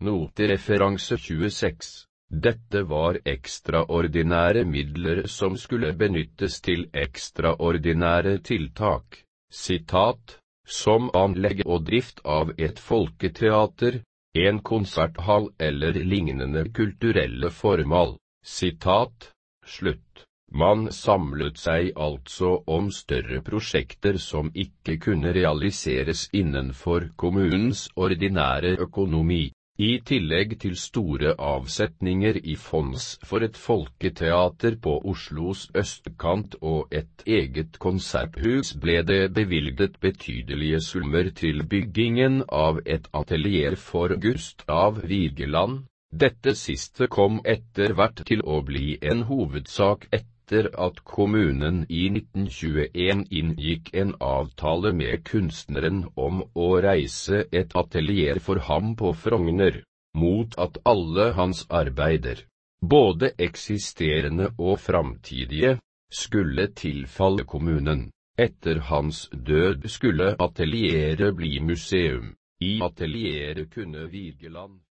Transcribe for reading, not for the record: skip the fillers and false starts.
Notereferanse 26. Dette var ekstraordinære midler som skulle benyttes til ekstraordinære tiltak. Sitat, som anlegg og drift av et folketeater, en konserthall eller lignende kulturelle formål. Sitat, slutt. Man samlet seg altså om større prosjekter som ikke kunne realiseres innenfor kommunens ordinære økonomi, i tillegg til store avsetninger i fonds for et folketeater på Oslos østkant og et eget konserthus ble det bevilget betydelige summer til byggingen av et atelier for Gustav Vigeland. Dette siste kom etter hvert til å bli en hovedsak etter at kommunen i 1921 inngikk en avtale med kunstneren om å reise et atelier for ham på Frogner, mot at alle hans arbeider, både eksisterende og framtidige, skulle tilfalle kommunen. Etter hans død skulle atelieret bli museum. I atelieret kunne Vigeland